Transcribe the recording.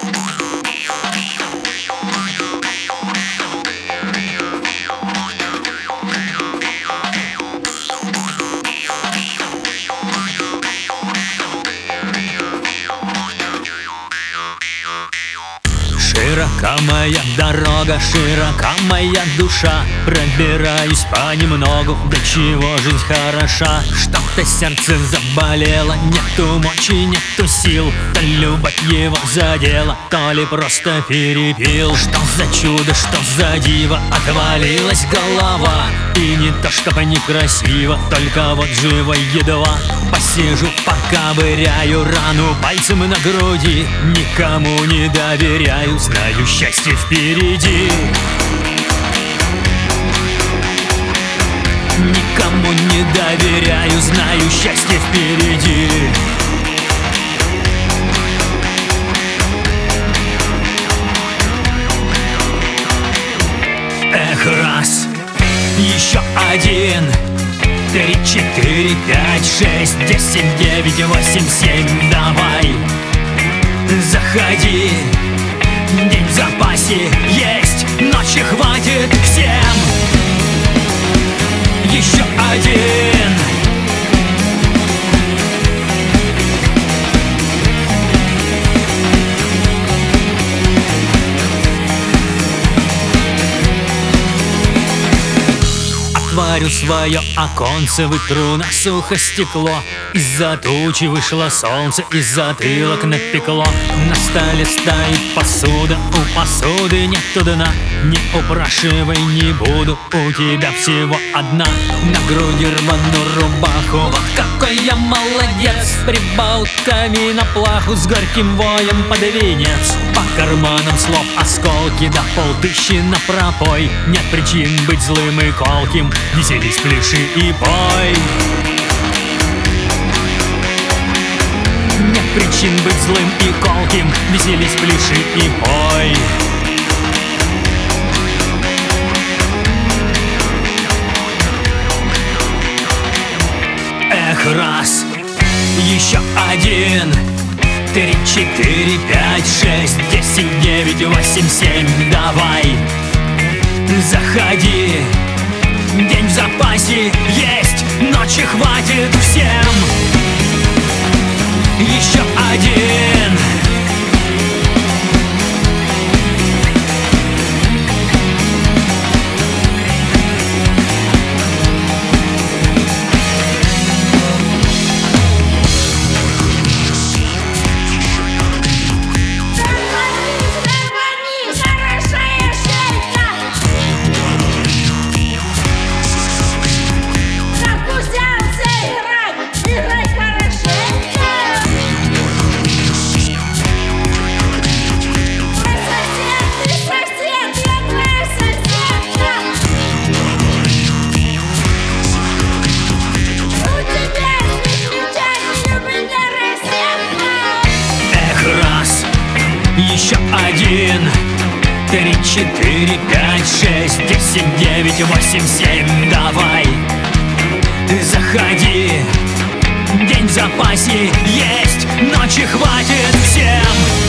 Широка моя дорога, широка моя душа. Пробираюсь понемногу, до чего жизнь хороша. Что-то сердце заболело, нету мочи, нету сил. То любовь его задела, то ли просто перепил. Что за чудо, что за диво, отвалилась голова. И не то чтобы некрасиво, только вот живо едва. Посижу, поковыряю рану пальцем на груди. Никому не доверяю, знаю, счастье впереди. Никому не доверяю, знаю, счастье впереди. Эх, раз, еще один, 3, 4, 5, 6, 10, 9, 8, 7, давай, заходи. День в запасе есть, ночи хватит всем. Еще один. Отворю свое оконце, вытру на сухо стекло. Из-за тучи вышло солнце, и затылок напекло. На столе стоит посуда, у посуды нету дна. Не упрашивай, не буду, у тебя всего одна. На груди рвану рубаху, вот какой я молодец. С прибаутками на плаху, с горьким воем под венец. По карманам слов осколки, да 5000 на пропой. Нет причин быть злым и колким, веселись, пляши и пой. Нет причин быть злым и колким, веселись, пляши и пой. Эх, раз, еще один, 3, 4, 5, 6, 10, 9, 8, 7, давай, заходи. День в запасе есть, ночи хватит всем. Еще один. Еще один, 3, 4, 5, 6, 10, 9, 8, 7, давай, заходи. День в запасе есть, ночи хватит всем.